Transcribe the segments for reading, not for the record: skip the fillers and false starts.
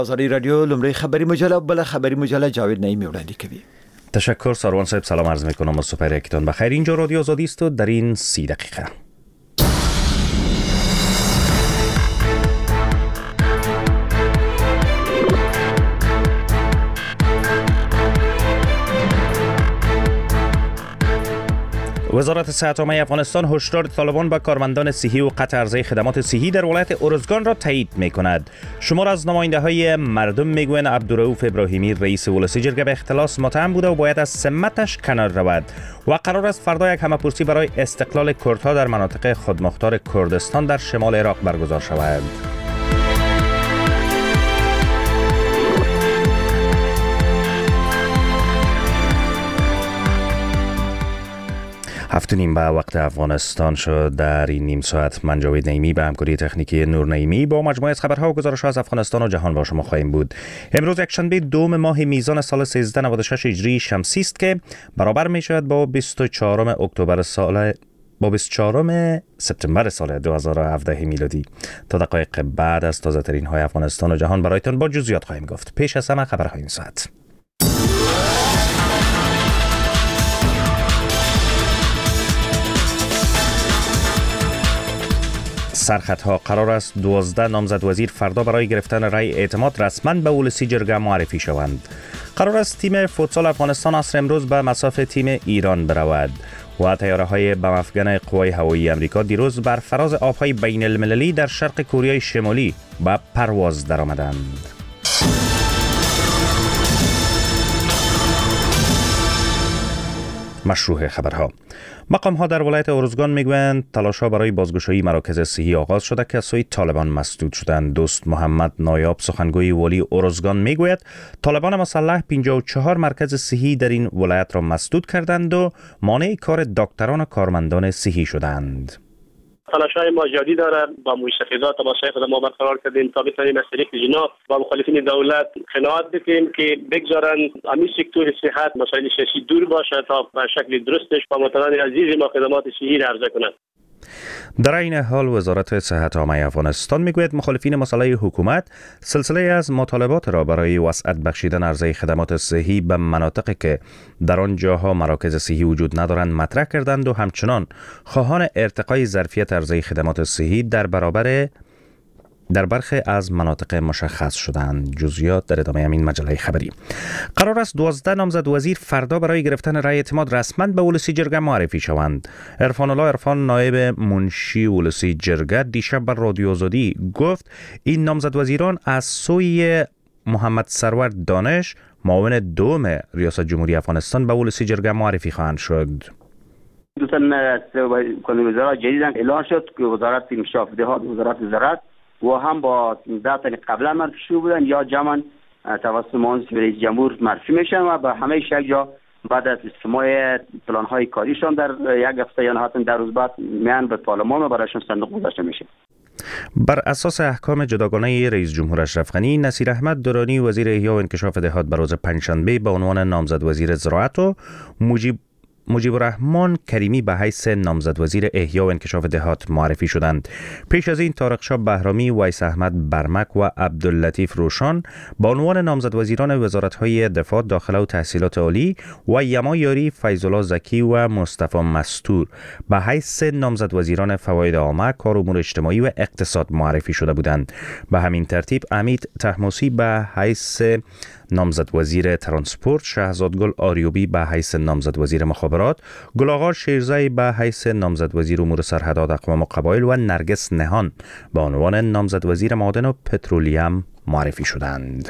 آزادی رادیو لومړی خبری مجله بل خبری مجله جاوید نعیمی وړاندې کوي. تشکر ساروان صاحب، سلام عرض میکنم و سپر یکتون بخیر. اینجا رادیو آزادی است و در این 30 دقیقه وزارت صحت عامه افغانستان هشدار طالبان به کارمندان صحی و قطع عرضه خدمات صحی در ولایت ارزگان را تایید می‌کند. شمار از نماینده‌های مردم میگویند عبدالرؤوف ابراهیمی رئیس ولسی جرگه به اختلاس متهم بوده و باید از سمتش کنار رود و قرار است فردا یک همه‌پرسی برای استقلال کردها در مناطق خودمختار کردستان در شمال عراق برگزار شود. هفت و نیم به وقت افغانستان شد. در این نیم ساعت من جاوید نعیمی به همکاری تکنیکی نور نعیمی با مجموعه از خبرها و گزارش‌ها از افغانستان و جهان با شما خواهیم بود. امروز یکشنبه دوم ماه میزان سال 1396 هجری شمسی است که برابر می‌شود با 24 سپتامبر سال 2017 میلادی. تا دقایق بعد از تازه‌ترین های افغانستان و جهان برایتان با جزئیات خواهیم گفت. پیش از همه خبرهای این ساعت. سرخطها: قرار است 12 نامزد وزیر فردا برای گرفتن رأی اعتماد رسما به ولسی جرگه معرفی شوند. قرار است تیم فوتسال افغانستان عصر امروز به مصاف تیم ایران برود و طیاره‌های بم افکن قوای هوایی آمریکا دیروز بر فراز آب‌های بین المللی در شرق کره شمالی به پرواز درآمدند. مشروع خبرها: مقام‌ها در ولایت ارزگان میگویند تلاش‌ها برای بازگشایی مراکز صحی آغاز شده که از سوی طالبان مسدود شدند. دوست محمد نایاب سخنگوی والی ارزگان میگوید طالبان مسلح 54 مرکز صحی در این ولایت را مسدود کردند و مانع کار دکتران و کارمندان صحی شدند. تلاش‌های ما جدی داره با مستفیضات تماشای خود ما برقرار کردیم تا بتوانیم از طریق جنا با مخالفین دولت قناعت بکنیم که بگذارن همین سکتور صحت مسائل سیاسی دور باشه تا به شکل درستش با مواطنان عزیز ما خدمات صحی را عرضه کنند. در این حال وزارت صحت عامه افغانستان میگوید مخالفین مسلح حکومت سلسله از مطالبات را برای وسعت بخشیدن عرضه خدمات صحی به مناطقی که در آن جاها مراکز صحی وجود ندارند مطرح کردند و همچنان خواهان ارتقای ظرفیت عرضه خدمات صحی در برخی از مناطق مشخص شدند. جزئیات در ادامه همین مجله خبری. قرار است 12 نامزد وزیر فردا برای گرفتن رأی اعتماد رسما به ولسی جرگه معرفی شوند. عرفان الله عرفان نایب منشی ولسی جرگه دیشب بر رادیو آزادی گفت این نامزد وزیران از سوی محمد سرور دانش معاون دوم ریاست جمهوری افغانستان به ولسی جرگه معرفی خواهند شد. دو تن وزرا جدیدن اعلان شد که وزارت انکشاف دهات، وزارت زراعت و هم با 10 تن قبلا معرفی شده بودن یا جمعاً توسط معاون رئیس جمهور معرفی میشن و به همه یک جا بعد از استماع پلان‌های کاریشان در یک هفته یا نهایتاً 10 روز بعد میان به پارلمان و برایشان صندوق گذاشته میشه. بر اساس احکام جداگانه رئیس جمهور اشرف غنی، نصیر احمد درانی وزیر احیا و انکشاف دهات به روز پنجشنبه به عنوان نامزد وزیر زراعت و مجیب الرحمن کریمی به حیث نامزد وزیر احیا و انکشاف دهات معرفی شدند. پیش از این طارق شاه بهرامی، ویس احمد برمک و عبداللطیف روشان با عنوان نامزد وزیران وزارت‌های دفاع، داخله و تحصیلات عالی و یما یاری، فیض‌الله زکی و مصطفی مستور به حیث نامزد وزیران فواید عامه، کار امور اجتماعی و اقتصاد معرفی شده بودند. به همین ترتیب امید طهماسبی به حیث نامزد وزیر ترانسپورت، شهزادگل آریوبی به حیث نامزد وزیر مخابرات، گل‌آقا شیرزایی به حیث نامزد وزیر امور سرحدات اقوام و قبایل و نرگس نهان به عنوان نامزد وزیر معادن و پترولیوم معرفی شدند.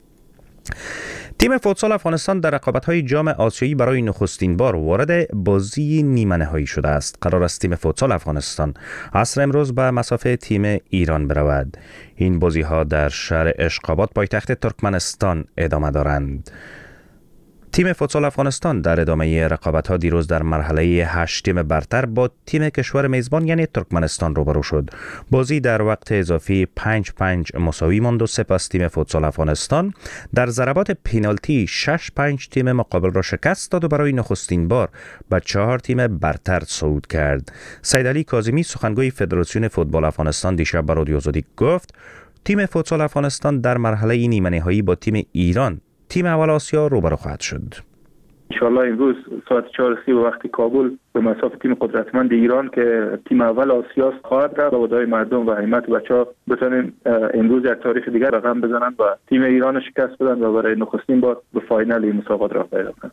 تیم فوتسال افغانستان در رقابت‌های جام آسیایی برای نخستین بار وارد بازی نیمه نهایی شده است. قرار است تیم فوتسال افغانستان عصر امروز به مصاف تیم ایران برود. این بازی‌ها در شهر اشقاباد پایتخت ترکمنستان ادامه دارند. تیم فوتسال افغانستان در ادامه رقابت‌ها دیروز در مرحله 8 تیم برتر با تیم کشور میزبان یعنی ترکمنستان روبرو شد. بازی در وقت اضافی 5-5 مساوی ماند و سپس تیم فوتسال افغانستان در ضربات پنالتی 6-5 تیم مقابل را شکست داد و برای نخستین بار به 4 تیم برتر صعود کرد. سید علی کاظمی سخنگوی فدراسیون فوتبال افغانستان دیشب به رادیو آزادی گفت تیم فوتسال افغانستان در مرحله نیمه نهایی با تیم ایران، تیم اول آسیا، روبرو خواهد شد. انشالله امروز ساعت 4:30 وقت کابل به مصاف تیم قدرتمند ایران که تیم اول آسیا خواهد رفت و ودای مردم و همت بچه‌ها بتونن امروز یک تاریخ دیگر رقم بزنن و تیم ایران شکست بدن و برای نخستین بار به فاینال این مسابقات راه پیدا کنند.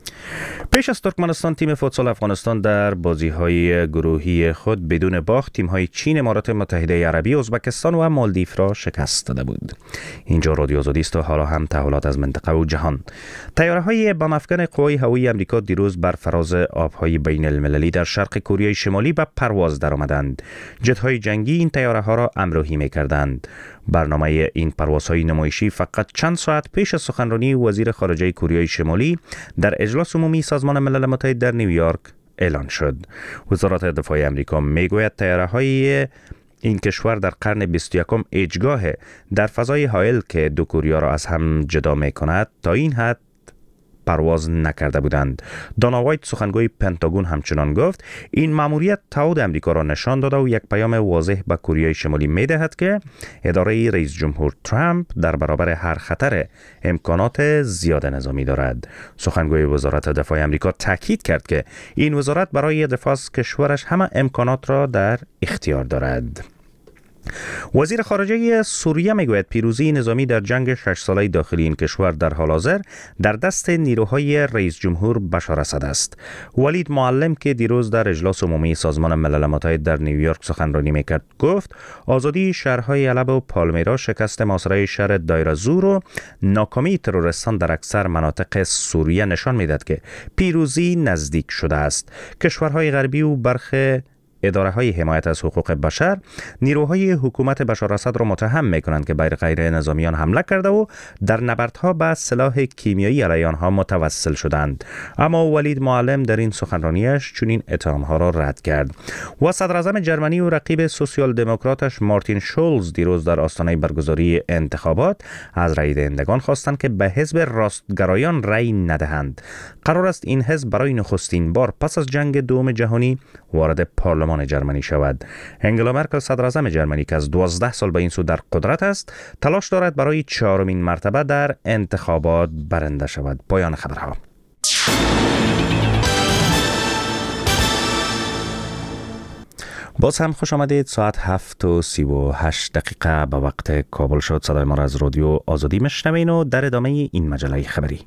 پیش از ترکمنستان، تیم فوتسال افغانستان در بازی‌های گروهی خود بدون باخت تیم‌های چین، امارات متحده عربی، ازبکستان و مالدیو را شکست داده بود. اینجا رادیو آزادی است و حالا هم تحولات از منطقه و جهان. طیاره‌های بم افکن قوای هوایی آمریکا دیروز بر فراز آب‌های بین المللی در شرق کره شمالی به پرواز درآمدند. جت‌های جنگی این طیاره‌ها را همراهی می‌کردند. برنامه این پروازهای نمایشی فقط چند ساعت پیش از سخنرانی وزیر خارجه کره شمالی در اجلاس عمومی سازمان ملل متحد در نیویورک اعلان شد. وزارت دفاع آمریکا میگوید طیاره‌های این کشور در قرن 21 ایجگاه در فضای حائل که دو کره را از هم جدا می‌کند تا این حد پرواز نکرده بودند. دانا وایت، سخنگوی پنتاگون، همچنان گفت این مأموریت تعهد آمریکا را نشان داده و یک پیام واضح به کره شمالی می‌دهد که اداره رئیس جمهور ترامپ در برابر هر خطر امکانات زیاد نظامی دارد. سخنگوی وزارت دفاع آمریکا تاکید کرد که این وزارت برای دفاع از کشورش همه امکانات را در اختیار دارد. وزیر خارجه سوریه میگوید پیروزی نظامی در جنگ 6 ساله داخلی این کشور در حال حاضر در دست نیروهای رئیس جمهور بشار اسد است. ولید معلم که دیروز در اجلاس عمومی سازمان ملل متحد در نیویورک سخنرانی میکرد گفت آزادی شهرهای علب و پالمیرا، شکست محاصره شهر دایر زور و ناکامی تروریستان در اکثر مناطق سوریه نشان میدهد که پیروزی نزدیک شده است. کشورهای غربی و برخی اداره‌های حمایت از حقوق بشر نیروهای حکومت بشار اسد را متهم می‌کنند که بر غیر نظامیان حمله کرده و در نبردها با سلاح کیمیایی علیه آنها متوسل شدند. اما ولید معلم در این سخنرانیش چنین اتهام‌ها را رد کرد. و صدراعظم جرمنی و رقیب سوسیال دموکراتش مارتین شولز دیروز در آستانه برگزاری انتخابات از رای دهندگان خواستند که به حزب راستگرایان رای ندهند. قرار است این حزب برای نخستین بار پس از جنگ دوم جهانی وارد پارلمان جرمنی شود. انگلا مرکل، صدراعظم جرمنی که از 12 سال به این سو در قدرت است، تلاش دارد برای 4مین مرتبه در انتخابات برنده شود. پایان خبرها. باز هم خوش آمدید. ساعت 7:38 به وقت کابل شد. صدای ما را از رادیو آزادی میشنوین و در ادامه این مجله خبری.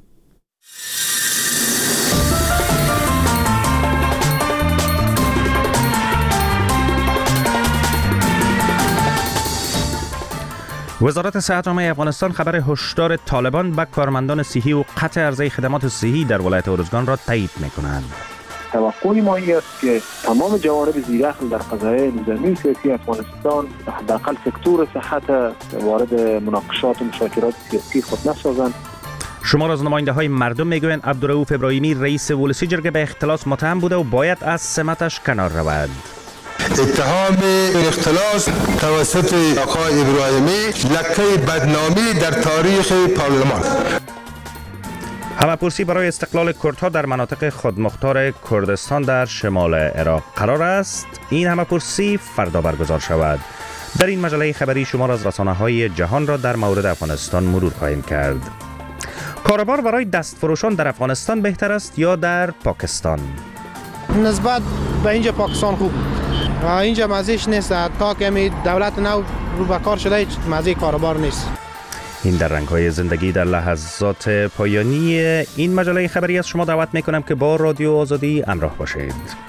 وزارت صحت عامه افغانستان خبر هشدار طالبان به کارمندان صحی و قطع عرضه خدمات صحی در ولایت ارزگان را تایید می‌کنند. توقع ما این است که تمام جوانب زیرخم در قضایای نظامی سیاسی افغانستان حداقل سکتور صحت وارد مناقشات و مشاکلات سیاسی خود نسازند. شمار از نماینده‌های مردم میگویند عبدالرؤوف ابراهیمی رئیس ولسی جرگه به اختلاس متهم بوده و باید از سمتش کنار رود. اتهام اختلاس توسط آقای ابراهیمی لکه بدنامی در تاریخ پارلمان. همه‌پرسی برای استقلال کردها در مناطق خودمختار کردستان در شمال عراق قرار است. این همه‌پرسی فردا برگزار شود. در این مجله خبری شمار از رسانه‌های جهان را در مورد افغانستان مرور خواهیم کرد. کاروبار برای دستفروشان در افغانستان بهتر است یا در پاکستان؟ نسبت به اینجا پاکستان خوب. اینجا مزهش نیست. تا که دولت نو رو به کار شده مزه کاروبار نیست. این در رنگ‌های زندگی در لحظات پایانی این مجله خبری از شما دعوت می‌کنم که با رادیو آزادی همراه باشید.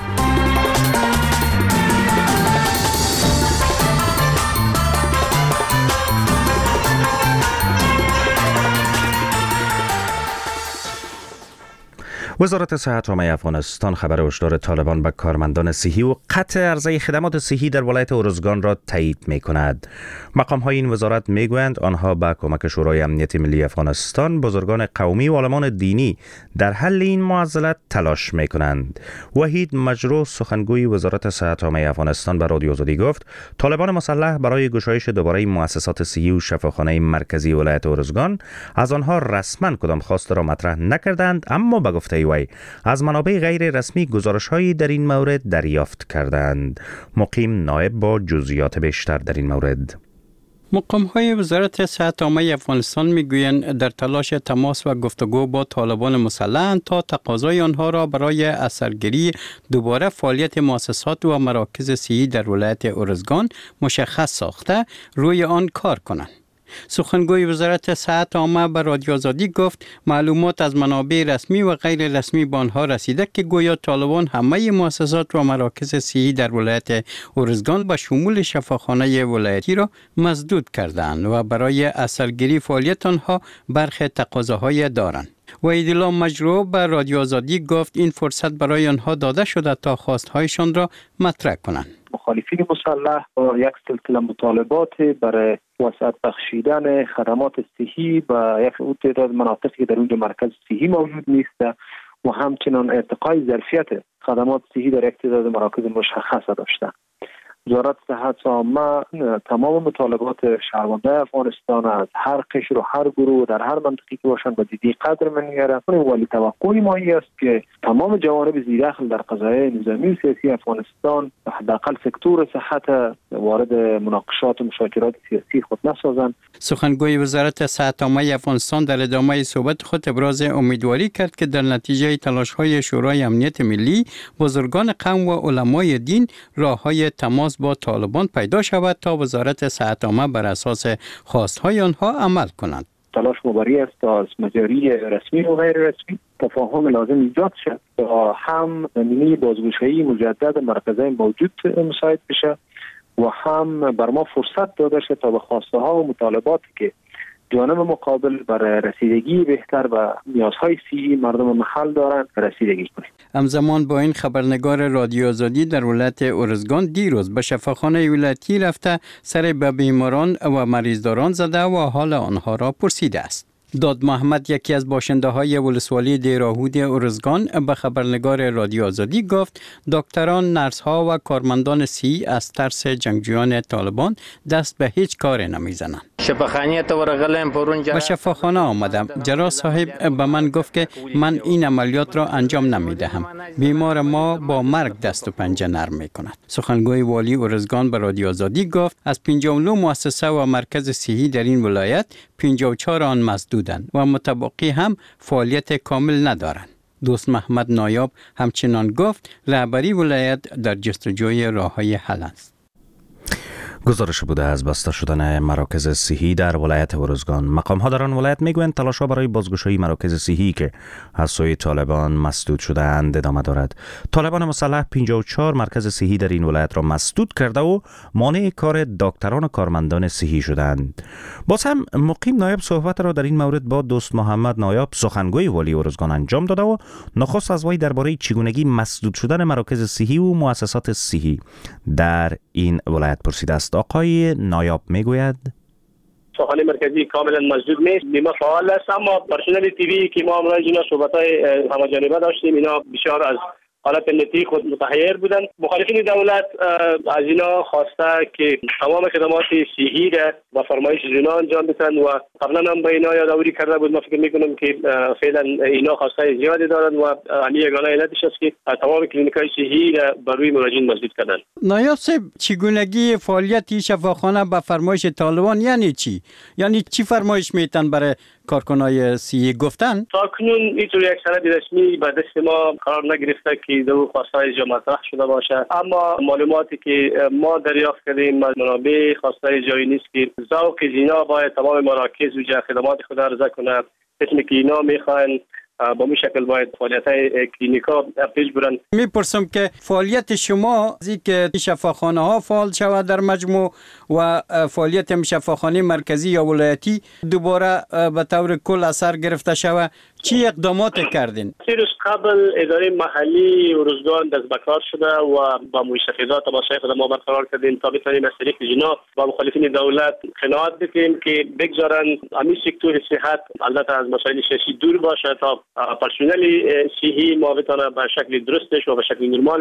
وزارت صحت عامه افغانستان خبر هشدار طالبان به کارمندان صحی و قطع عرضه خدمات صحی در ولایت ارزگان را تایید می‌کند. مقام‌های این وزارت می‌گویند آنها با کمک شورای امنیت ملی افغانستان، بزرگان قومی و عالمان دینی در حل این معضلات تلاش می‌کنند. وحید مجروح، سخنگوی وزارت صحت عامه افغانستان، به رادیو آزادی گفت طالبان مسلح برای گشایش دوباره مؤسسات صحی و شفاخانه مرکزی ولایت ارزگان از آنها رسما کدام خواسته را مطرح نکردند، اما به گفته وی از منابع غیر رسمی گزارش‌هایی در این مورد دریافت کردند. مقیم نایب با جزئیات بیشتر در این مورد. مقام‌های وزارت صحت عامه افغانستان می‌گویند در تلاش تماس و گفتگو با طالبان مسلح تا تقاضای آنها را برای اثرگیری دوباره فعالیت مؤسسات و مراکز صحی در ولایت ارزگان مشخص ساخته روی آن کار کنند. سخنگوی وزارت صحت عامه به رادیو آزادی گفت معلومات از منابع رسمی و غیر رسمی به آنها رسیده که گویا طالبان همه مؤسسات و مراکز صحی در ولایت ارزگان به شمول شفاخانه ولایتی را مسدود کردند و برای اثرگیری فعالیت آنها برخی تقاضاهای دارند. وحیدالله مجروح به رادیو آزادی گفت این فرصت برای آنها داده شده تا خواستهایشان را مطرح کنند. مخالفین مسلح با یک سلسله مطالبات برای وسعت بخشیدن خدمات صحی و یک تعداد مناطقی در اونجا مرکز صحی موجود نیست و همچنان ارتقای ظرفیت خدمات صحی در یک تعداد مراکز مشخص داشتند. وزارت صحت عامه تمام مطالبات شهروندان افغانستان از هر قشر و هر گروه در هر منطقی که باشند به جدی قدر می‌گیرد. ولی توقع ما است که تمام جوانب زیردخل در قضایای نظامی و سیاسی افغانستان حداقل سکتور صحت وارد مناقشات و مشاورات سیاسی خود نسازند. سخنگوی وزارت صحت عامه افغانستان در ادامه صحبت خود ابراز امیدواری کرد که در نتیجه تلاش‌های شورای امنیت ملی، بزرگان قوم و علمای دین راه‌های تماس با طالبان پیدا شود تا وزارت صحت عامه بر اساس خواستهای آنها عمل کنند. تلاش مبری است تا از مجاری رسمی و غیر رسمی تفاهم لازم ایجاد شد تا هم زمینه بازگشایی مجدد مرکزهای موجود مساعد بشه و هم بر ما فرصت داده شد تا به خواسته ها و مطالباتی که جانب مقابل برای رسیدگی بهتر و نیازهای صحی مردم محل دارند رسیدگی کنیم. همزمان با این خبرنگار رادیو آزادی در ولایت ارزگان دیروز به شفاخانه ولایتی رفته سر به بیماران و مریضداران زده و حال آنها را پرسیده است. داد محمد یکی از باشنده های ولسوالی دیراهود ارزگان به خبرنگار رادیو آزادی گفت دکتران، نرس ها و کارمندان صحی از ترس جنگجویان طالبان دست به هیچ کار نمیزنند. به شفاخانه آمدم. جراح صاحب به من گفت که من این عملیات را انجام نمیدهم. بیمار ما با مرگ دست و پنجه نرم میکند. سخنگوی والی ارزگان به رادیو آزادی گفت از 59 مؤسسه و مرکز صحی در این ولایت 54 آن مسدودند و متبقی هم فعالیت کامل ندارند. دوست محمد نایاب همچنان گفت رهبری ولایت در جستجوی راه‌های حل است. گزارش بوده از بسته شدن مراکز صحی در ولایت ارزگان. مقام ها در آن ولایت میگویند تلاش ها برای بازگشایی مراکز صحی که از سوی طالبان مسدود شده‌اند ادامه دارد. طالبان مسلح 54 مرکز صحی در این ولایت را مسدود کرده و مانع کار دکتران و کارمندان صحی شدند. باز هم مقیم نایب صحبت را در این مورد با دوست محمد نایاب سخنگوی والی ارزگان انجام داده و نخست از وی درباره چگونگی مسدود شدن مراکز صحی و مؤسسات صحی در این ولایت پرسیده است. آقای نایاب میگوید شفاخانه مرکزی کاملا مسدود نیست، بیمه فعال است، اما پرسنل تیوی که ما امروز اینا صحبت‌های همه‌جانبه داشتیم، اینا بسیار از حالت نتی خود متحیر بودن. مخالفین دولت از اینا خواسته که تمام خدمات صحی را با فرمایش اینا انجام بدن و قبلا هم به اینا یادآوری کرده بود. ما فکر میکنم که فعلا اینا خواسته زیادی دارن و همین یگانه علتش است که تمام کلینیک‌های صحی را بر روی مراجعین مسدود کردن. نایب صاحب، چگونگی فعالیت شفاخانه به فرمایش طالبان یعنی چی؟ یعنی چی فرمایش میتن برای کارکنای صحی گفتن؟ تاکنون اینطور یک سند رسمی به دست ما قرار نگرفته که دو خواسته اجرا مطرح شده باشه، اما معلوماتی که ما دریافت کردیم از منابع خواسته اجرایی نیست که ذوق اینا باید تمام مراکز و خدمات خود عرضه کنه. اسمی که اینا میخواین با این شکل باید فعالیت‌های کلینیکا پیش برن. میپرسم که فعالیت شما از اینکه شفاخانه ها فعال شود در مجموع و فعالیت شفاخانه مرکزی یا ولایتی دوباره به طور کل اثر گرفته شود، چی اقدامات کردین؟ 3 روز قبل اداره محلی ارزگان دست به کار شده و با مشخصات تماشای خود ما برقرار کردیم تا بتوانیم از طریق جنا با مخالفین دولت قناعت بکنیم که بگذارن همین سکتور صحت البته از مسائل سیاسی دور باشه تا پرسنل صحی ما بتونه به شکل درستش و به شکل نرمالش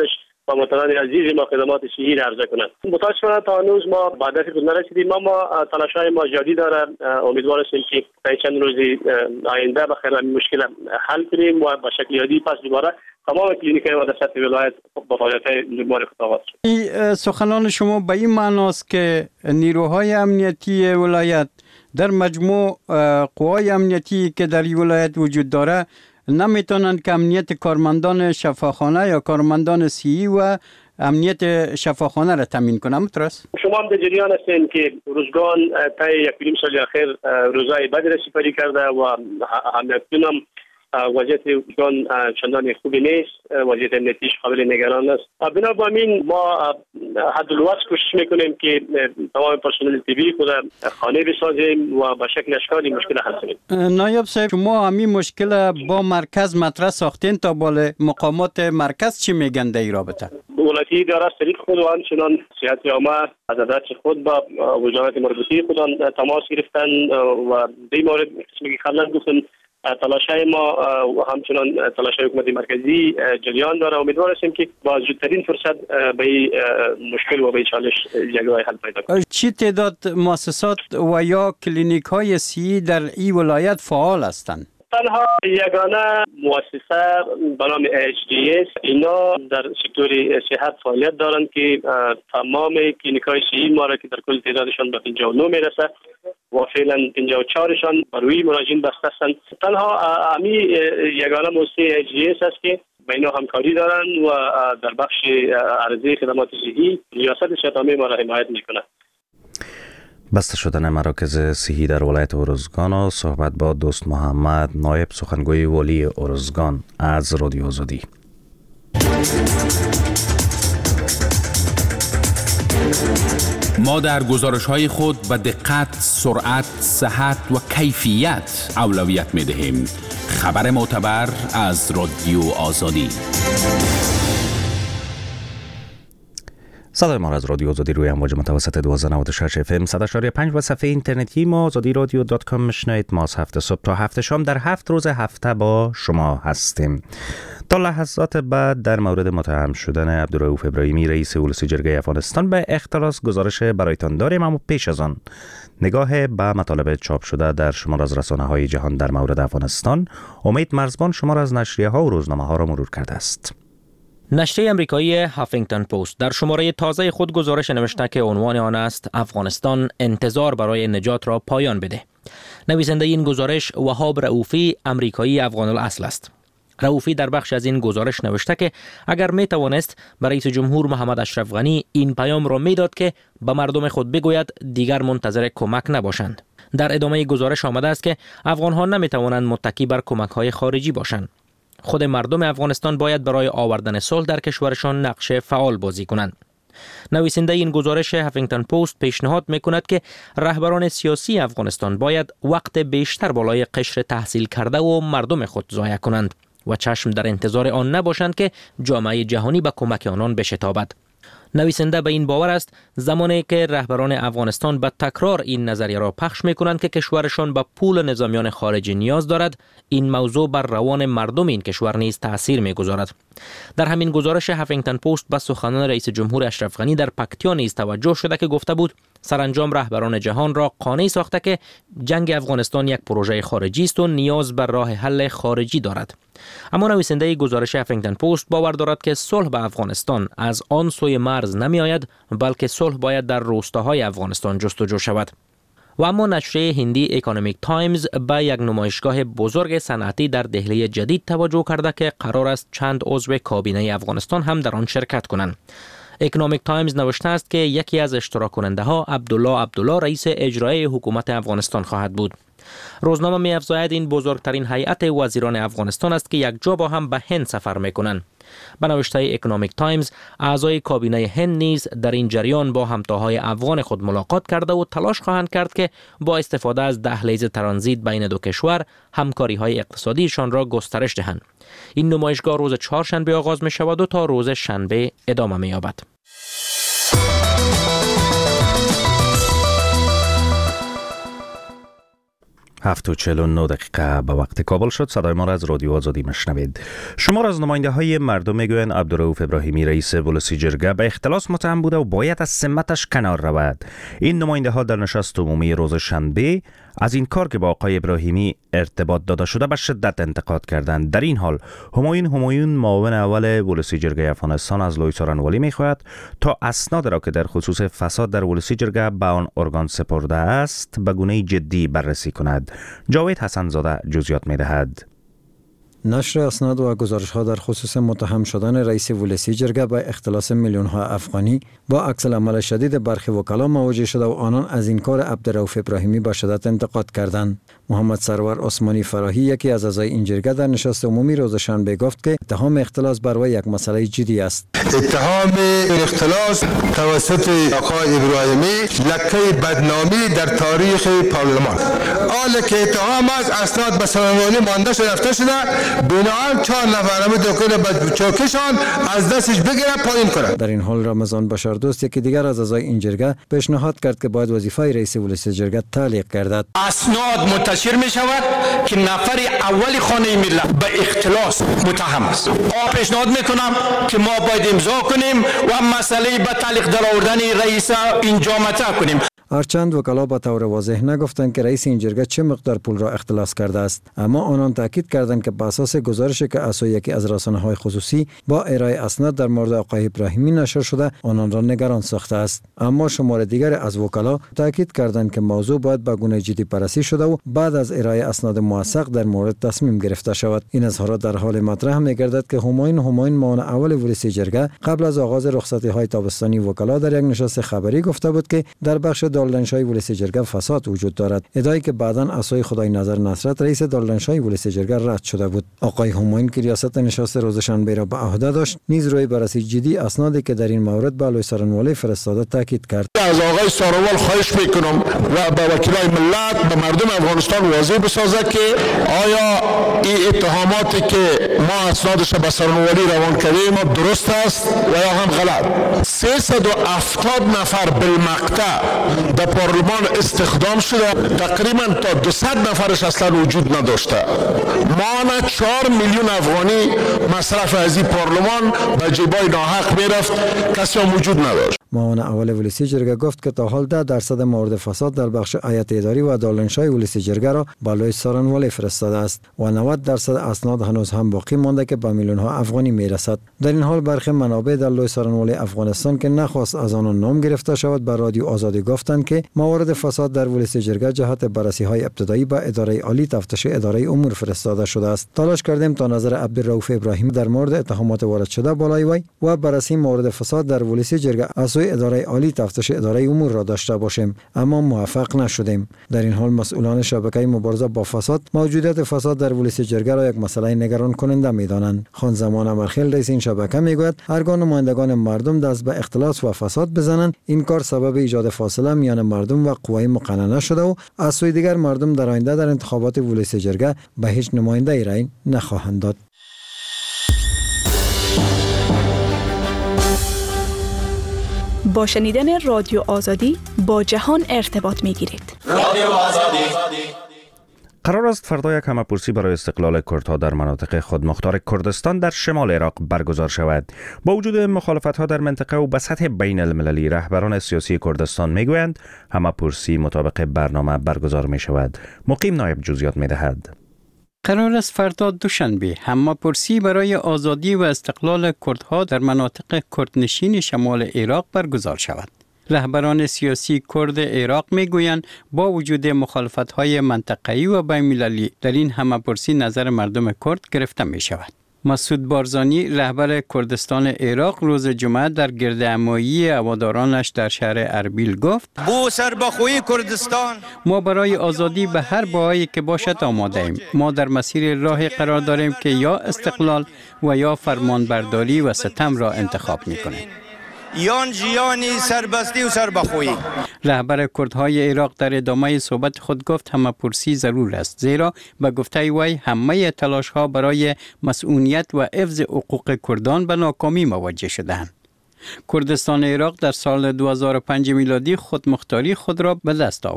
و متنان عزیز ما خدمات صحی عرضه کنند. متاسفانه تا هنوز ما به هدف خود نرسیدیم، اما تلاش‌های ما جدی داره. امیدوار هستیم که در چند روز آینده بخیر این مشکل حل کنیم و به شکل عادی پس دوباره تمام کلینیک‌های و در سطح ولایت با فعالیت‌های نرمال خود آغاز شد. سخنان شما به این معناست که نیروهای امنیتی ولایت در مجموع قوای امنیتی که در این ولایت وجود داره نمیتونند که امنیت کارمندان شفاخانه یا کارمندان صحی و امنیت شفاخانه را تامین کنند. مترس شما هم در جریان هستین که روزگان تا 1.5 سال اخیر روزای بدی را سپری کرده و همکنون وضعیت روزگان چندان خوبی نیست، وضعیت امنیتیش قابل نگران است. بنابراین ما حد الوسع کوشش میکنیم که تمام پرسنل طبی خود خانه بسازیم و به شکل اشکالی مشکل حل کنیم. نایب صاحب، شما همین مشکل با مرکز مطرح ساختین، تا بالا مقامات مرکز چی میگن در این رابطه؟ ولایتی اداره طریق خود و همچنان صحت عامه از عدد خود با وزارت مربوطه خودان تماس گرفتن و در مورد قسمی که قبلا گفتن تلاش‌های ما و همچنان تلاش‌های حکومت مرکزی جریان داره. امیدوار هستیم که با زودترین فرصت به مشکل و به چالش یک راه حل پیدا کنیم. چی تعداد مؤسسات و یا کلینیک‌های صحی در این ولایت فعال هستند؟ تنها یگانه مؤسسه به نام HDS اینا در سکتور صحت فعالیت دارند که تمام کلینیک‌های صحی ما را که در کل تعدادشان به 59 میرسه و فعلا 54شان بر روی مراجعین بسته هستند. تنها امی یگانه مؤسسه HDS است که بین همکاری دارند و در بخش عرضه خدمات صحی ریاست صحت عامه ما را حمایت میکنه. بسته شدن مراکز صحی در ولایت ارزگان و صحبت با دوست محمد، نایب سخنگوی والی ارزگان از رادیو آزادی. ما در گزارش‌های خود به دقت، سرعت، صحت و کیفیت اولویت می‌دهیم. خبر معتبر از رادیو آزادی. صدای ما از رادیو آزادی روی امواج متوسط 1296 FM 100.5 و صفحه اینترنتی ما azadiradio.com میشنوید. ما از 7 صبح تا 7 شام در 7 روز هفته با شما هستیم. تا لحظات بعد در مورد متهم شدن عبدالرؤوف ابراهیمی رئیس اولسی جرگه افغانستان به اختلاس گزارش برایتان داریم، اما پیش از آن نگاه به مطالب چاپ شده در شمار از رسانه‌های جهان در مورد افغانستان. امید مرزبان شمار از نشریه‌ها و روزنامه‌ها را مرور کرده است. نشریه امریکایی هافینگتون پست در شماره تازه خود گزارش نوشته که عنوان آن است افغانستان انتظار برای نجات را پایان بده. نویسنده این گزارش وهاب رؤوفی امریکایی افغان الاصل است. رؤوفی در بخش از این گزارش نوشته که اگر می توانست به رئیس جمهور محمد اشرف غنی این پیام را میداد که به مردم خود بگوید دیگر منتظر کمک نباشند. در ادامه گزارش آمده است که افغان‌ها نمی توانند متکی بر کمک‌های خارجی باشند. خود مردم افغانستان باید برای آوردن صلح در کشورشان نقش فعال بازی کنند. نویسنده این گزارش هافینگتون پست پیشنهاد میکند که رهبران سیاسی افغانستان باید وقت بیشتر بالای قشر تحصیل کرده و مردم خود ضایع کنند و چشم در انتظار آن نباشند که جامعه جهانی به کمک آنان بشتابد. نویسنده به این باور است زمانی که رهبران افغانستان به تکرار این نظریه را پخش می‌کنند که کشورشان به پول نظامیان خارجی نیاز دارد، این موضوع بر روان مردم این کشور نیز تأثیر می‌گذارد. در همین گزارش هافینگتون پست به سخنان رئیس جمهور اشرف غنی در پکتیا نیز توجه شده که گفته بود سرانجام رهبران جهان را قانع ساخته که جنگ افغانستان یک پروژه خارجی است و نیاز بر راه حل خارجی دارد. اما نویسنده گزارش هافینگتون پست باور دارد که صلح به افغانستان از آن سوی مرز نمی آید، بلکه صلح باید در روستاهای افغانستان جستجو شود. و اما نشریه هندی اکونومیک تایمز به یک نمایشگاه بزرگ صنعتی در دهلی جدید توجه کرده که قرار است چند عضو کابینه افغانستان هم در آن شرکت کنند. اکونومیک تایمز نوشته است که یکی از اشتراک کننده ها عبدالله رئیس اجرایی حکومت افغانستان خواهد بود. روزنامه می افزاید این بزرگترین هیئت وزیران افغانستان است که یک جا با هم به هند سفر می کنند. به نوشته اکونومیک تایمز اعضای کابینه هند نیز در این جریان با همتاهای افغان خود ملاقات کرده و تلاش خواهند کرد که با استفاده از دهلیز ترانزیت بین دو کشور همکاری های اقتصادیشان را گسترش دهند. این نمایشگاه روز چهارشنبه آغاز می شود و تا روز شنبه ادامه می یابد. 7:49 دقیقه به وقت کابل شد. صدای ما را از رادیو آزادی مشنوید. شمار از نماینده های مردم میگویند عبدالرؤوف ابراهیمی رئیس ولسی جرگه به اختلاس متهم بوده و باید از سمتش کنار رود. این نماینده ها در نشست عمومی روز شنبه از این کار که با آقای ابراهیمی ارتباط داده شده به شدت انتقاد کردند. در این حال همایون معاون اول ولسی جرگه افغانستان از لوی سارنوالی میخواهد تا اسناد را که در خصوص فساد در ولسی جرگه به آن ارگان سپرده است به گونه جدی بررسی کند. جاوید حسن زاده جزئیات میدهد. نشر اسناد و گزارش‌ها در خصوص متهم شدن رئیس ولسی جرگه به اختلاس میلیون‌ها افغانی با عکس العمل شدید برخی وکلا مواجه شده و آنان از این کار عبدالرؤوف ابراهیمی به شدت انتقاد کردند. محمد سرور عثمانی فراهی یکی از اعضای این جرگه در نشست عمومی روز شنبه گفت که اتهام اختلاس بر وی یک مسئله جدی است. اتهام اختلاس توسط آقای ابراهیمی لکه بدنامی در تاریخ پارلمان. حالا که اتهام از اسناد به سارنوالی مانده شده رفته شده، بنابراین 4 نفر همه دکتر به چوکشان از دستش بگیره پایین کنه. در این حال رمضان بشاردوست یکی دیگر از اعضای این جرگه پیشنهاد کرد که باید وظیفه رئیس ولسی جرگه تعلیق گردد. اسناد منتشر می شود که نفر اول خانه ملت به اختلاس متهم است. پیشنهاد میکنم که ما باید امضا کنیم و مسئله به تعلیق در آوردن رئیس اینجا مطرح کنیم. هرچند وکلا با طور واضح نگفتند که رئیس این جرگه چه مقدار پول را اختلاس کرده است، اما آنان تاکید کردند که بر اساس گزارشی که از یکی از رسانه‌های خصوصی با ارائه اسناد در مورد آقای ابراهیمی نشر شده آنان را نگران ساخته است. اما شمار دیگر از وکلا تاکید کردند که موضوع باید به گونه جدی بررسی شده و بعد از ارائه اسناد موثق در مورد تصمیم گرفته شود. این اظهارات در حال مطرح می‌گردد که همایون معاون اول ولسی جرگه قبل از آغاز رخصتی‌های تابستانی وکلا در یک نشست خبری گفته بود که در بخش دالنشای ولسی جرگه فساد وجود دارد، ادعایی که بعداً اسای خدای نظر نصرت رئیس دالنشای ولسی جرگه رد شده بود. آقای همایون که ریاست نشست روز شنبه را به عهده داشت نیز روی بررسی جدی اسنادی که در این مورد به لوی سارنوالی فرستاده تاکید کرد. از آقای سارنوال خواهش میکنم و به وکیلای ملت به مردم افغانستان واضح بسازه که آیا این اتهاماتی که ما اسنادش به سارنوالی روان کردیم درست است و یا هم غلط. 370 نفر بالمقطع در پارلمان استخدام شده، تقریبا تا 200 نفرش اصلا وجود نداشته. ماهانه 4 میلیون افغانی مصرف از این پارلمان به جیبای ناحق میرفت، کسی هم وجود نداشت. معاون اول ولسی جرگه گفت که تا حال 10% مورد فساد در بخش هیئت اداری و دالنشای ولسی جرگه را به لوی سارنوالی فرستاده است و 90% اسناد هنوز هم باقی مانده که به میلیون‌ها افغانی میرسد. در این حال برخی منابع در لوی سارنوالی افغانستان که نخواست از آن نام گرفته شود بر رادیو آزادی گفتند که موارد فساد در ولسی جرگه جهت بررسی‌های ابتدایی به اداره عالی تفتیش اداره امور فرستاده شده است. تلاش کردیم تا نظر عبدالرؤوف ابراهیمی در مورد اتهامات وارد شده بالای وی و بررسی موارد فساد در ولسی جرگه از سوی اداره عالی تفتیش اداره امور را داشته باشیم، اما موفق نشدیم. در این حال مسئولان شبکه مبارزه با فساد موجودیت فساد در ولسی جرگه را یک مسئله نگران کننده می‌دانند. خان زمان امرخیل رئیس این شبکه میگوید هرگاه نمایندگان مردم دست به اختلاس و فساد بزنند این کار سبب ایجاد فاصله میان مردم و قوای مقننه شده و از سوی دیگر مردم در آینده در انتخابات ولسی جرگه به هیچ نماینده رأی نخواهند داد. با شنیدن رادیو آزادی با جهان ارتباط می‌گیرید. رادیو آزادی. قرار است فردا یک همه‌پرسی برای استقلال کردها در مناطق خودمختار کردستان در شمال عراق برگزار شود. با وجود مخالفت‌ها در منطقه و به سطح بین المللی، رهبران سیاسی کردستان میگویند همه‌پرسی مطابق برنامه برگزار می شود. مقیم نایب جزئیات می‌دهد. قرار است فردا دوشنبه همه‌پرسی برای آزادی و استقلال کردها در مناطق کردنشین شمال عراق برگزار شود. رهبران سیاسی کرد عراق میگویند با وجود مخالفت‌های منطقه‌ای و بین‌المللی در این همه‌پرسی نظر مردم کرد گرفته می شود. مسعود بارزانی رهبر کردستان عراق روز جمعه در گردهمایی هوادارانش در شهر اربیل گفت: بو سربخوی کردستان ما برای آزادی به هر باهایی که باشد آماده ایم. ما در مسیر راهی قرار داریم که یا استقلال و یا فرمانبرداری و ستم را انتخاب می‌کنیم. یان جیانی سربستی و سربخویی. رهبر کردهای عراق در ادامه صحبت خود گفت همه‌پرسی ضرور است، زیرا به گفته وی همه تلاش‌ها برای مسئولیت و حفظ حقوق کردان به ناکامی مواجه شدند. کردستان عراق در سال 2005 میلادی خودمختاری خود را به دست آورد.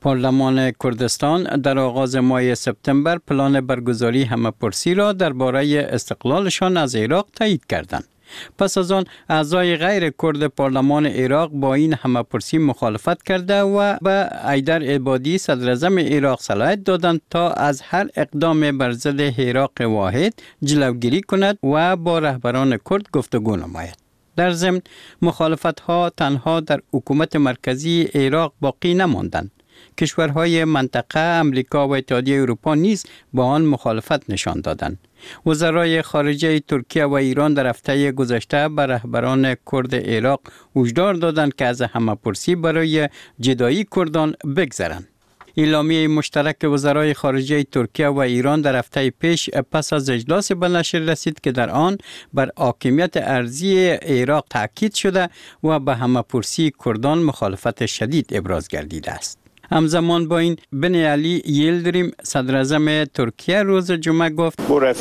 پارلمان کردستان در آغاز ماه سپتامبر پلان برگزاری همه‌پرسی را درباره استقلالشان از عراق تایید کردند. پس از آن اعضای غیر کرد پارلمان عراق با این همه‌پرسی مخالفت کرده و به حیدر عبادی صدر اعظم عراق صلاحیت دادند تا از هر اقدام بر ضد عراق واحد جلوگیری کند و با رهبران کرد گفتگو نماید. در ضمن مخالفت‌ها تنها در حکومت مرکزی عراق باقی نماندند. کشورهای منطقه امریکا و اتحادیه اروپا نیز با آن مخالفت نشان دادند. وزرای خارجه ترکیه و ایران در هفته گذشته به رهبران کرد عراق هشدار دادند که از همه‌پرسی برای جدایی کردان بگذرند. اعلامیه مشترک وزرای خارجه ترکیه و ایران در هفته پیش پس از اجلاس به نشر رسید که در آن بر حاکمیت ارضی عراق تاکید شده و به همه‌پرسی کردان مخالفت شدید ابراز گردیده است. همزمان با این بن علی یلدریم صدر اعظم ترکیه روز جمعه گفت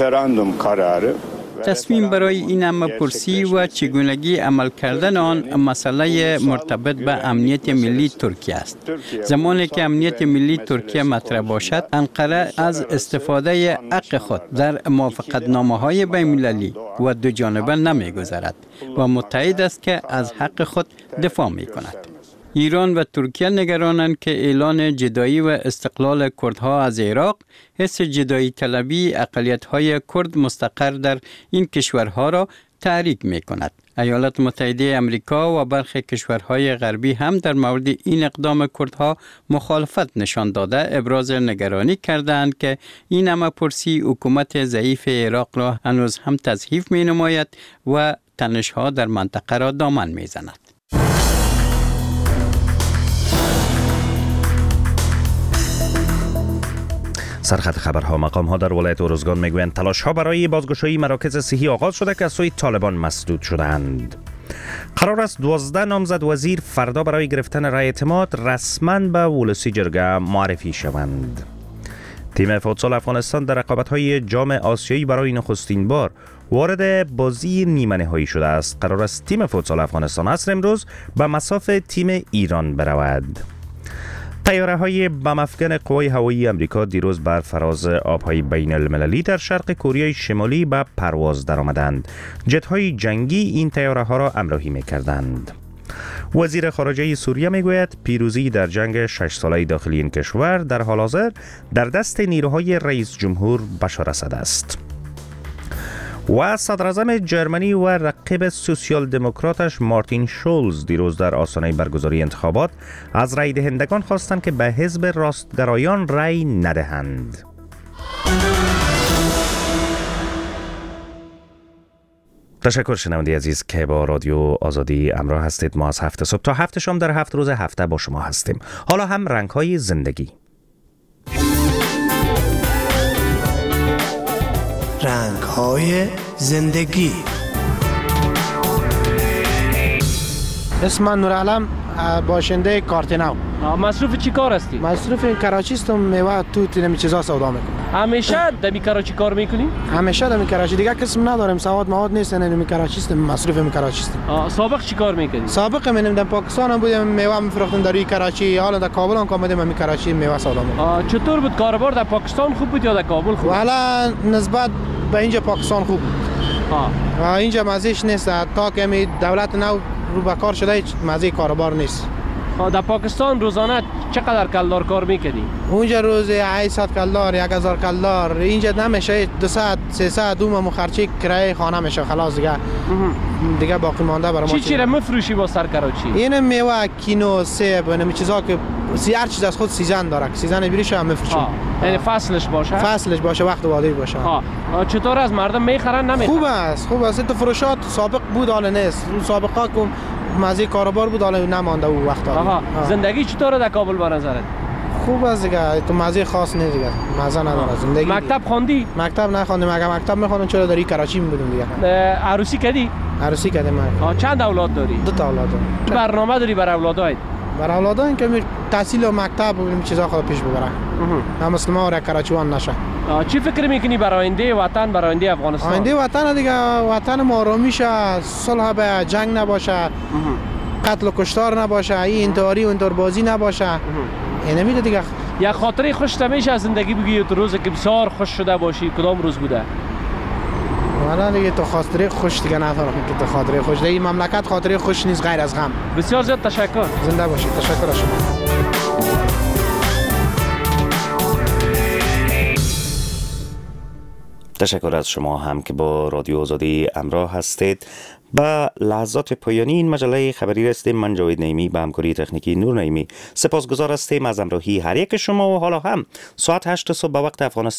تصمیم برای این همه‌پرسی و چگونگی عمل کردن آن مسئله مرتبط به امنیت ملی ترکیه است. زمانی که امنیت ملی ترکیه مطرح باشد، انقره از استفاده حق خود در موافقتنامه‌های بین‌المللی و دو جانبه نمی‌گذرد و متعهد است که از حق خود دفاع می‌کند. ایران و ترکیه نگرانند که اعلان جدایی و استقلال کردها از عراق حس جدایی طلبی اقلیت‌های کرد مستقر در این کشورها را تحریک می‌کند. ایالات متحده آمریکا و برخی کشورهای غربی هم در مورد این اقدام کردها مخالفت نشان داده ابراز نگرانی کردند که این همه‌پرسی حکومت ضعیف عراق را هنوز هم تضعیف می‌نماید و تنش‌ها در منطقه را دامن می‌زند. سرخط خبرها مقام ها در ولایت ارزگان میگویند تلاش ها برای بازگشایی مراکز صحی آغاز شده که از سوی طالبان مسدود شدند. قرار است 12 نامزد وزیر فردا برای گرفتن رای اعتماد رسما به ولسی جرگه معرفی شوند. تیم فوتسال افغانستان در رقابت‌های جام آسیایی برای نخستین بار وارد بازی نیمه نهایی شده است. قرار است تیم فوتسال افغانستان عصر امروز به مصاف تیم ایران برود. طیاره‌های بم‌افکن قوای هوایی آمریکا دیروز بر فراز آب‌های بین المللی در شرق کره شمالی به پرواز درآمدند. جت‌های جنگی این طیاره‌ها را همراهی می‌کردند. وزیر خارجه سوریه میگوید پیروزی در جنگ 6 ساله داخلی این کشور در حال حاضر در دست نیروهای رئیس جمهور بشار اسد است. و صدر اعظم جرمنی و رقیب سوسیال دموکراتش مارتین شولز دیروز در آستانه برگزاری انتخابات از رای دهندگان خواستند که به حزب راستگرایان رای ندهند. تشکر شنونده عزیز که با رادیو آزادی همراه هستید. ما از 7 صبح تا 7 شام در 7 روز هفته با شما هستیم. حالا هم رنگ‌های زندگی. رنگ‌های زندگی. اسم من نورعلم، باشنده کارتناو. مصروف چی کار هستی؟ مصروف کراچی هستم، میوه توت نمی چیزا سودا میکنم. همیشه در کراچی کار میکنی؟ همیشه در کراچی، دیگه کسم ندارم، سواد مواد نیست، نمی کراچی هستم، مصروف کراچی هستم. سابق چی کار میکنی؟ سابق منم در پاکستان بودم، میوه میفروختم در کراچی، حالا در کابل هم آمدم، می کراچی میوه سودا میکنم. چطور بود کاروبار در پاکستان؟ خوب بود یا در کابل خوب؟ والا نسبت به اینجا پاکستان خوب بود. اینجا مزهش نیست، تا که دولت نو رو به کار شده مزه کاروبار نیست. در پاکستان روزانه چقدر کلدار کار میکنی؟ اونجا روزی 800 کلدار، 1000 کلدار، اینجا نمیشه 200 300 دوم خرچی کرایه خانه میشه، خلاص دیگه باقی مانده برای ما. چی را میفروشی با سر کراچی؟ این میوه، کینو، سیب، این چیزا که هر چیز از خود سیزن داره، سیزن بریش هم میفروشیم. یعنی فصلش باشه؟ فصلش باشه، وقت وادی باشه. چطور از مردم میخرن نمیخرن؟ خوب است. تو فروشات سابق بود حالا نیست. سابقا که مزه کاروبار بود حالا نمانده او وقتا. زندگی چطوره در کابل به نظرت؟ خوب است دیگه، تو مزه خاص نیست دیگه، مزه نداره زندگی. مکتب خواندی؟ مکتب نخواندم، مگه مکتب میخوندم چرا در کراچی بودم دیگه. عروسی کردی؟ عروسی کردم. چند اولاد داری؟ 2 اولاد دارم. چه برنامه داری برای اولادات؟ برای اولادان که تحصیل و مکتب و این چیزا خود پیش ببرن. هم مسلمان را کراچیوان نشه. چی فکر میکنی برای آینده وطن، برای آینده افغانستان؟ آینده وطن دیگه، وطن ما آرامی شه، صلح به جنگ نباشه، قتل و کشتار نباشه، این انتحاری و انتحار بازی نباشه. اینمی دیگه. یا خاطره خوش همیشه از زندگی بگی تو روزی که بسیار خوش شده باشی کدام روز بوده؟ والا دیگه تو خاطره خوش دیگه ندارم که تو خاطره خوش. این مملکت خاطره خوش نیست غیر از غم. بسیار زیاد تشکر. زنده باشید. تشکر از شما. تشکر از شما هم که با رادیو آزادی همراه هستید. با لحظات پایانی این مجله خبری رسیدیم. من جاوید نعیمی به همکاری تکنیکی نور نعیمی سپاسگزار هستیم از همراهی هر یک شما و حالا هم ساعت 8 صبح به وقت افغانستان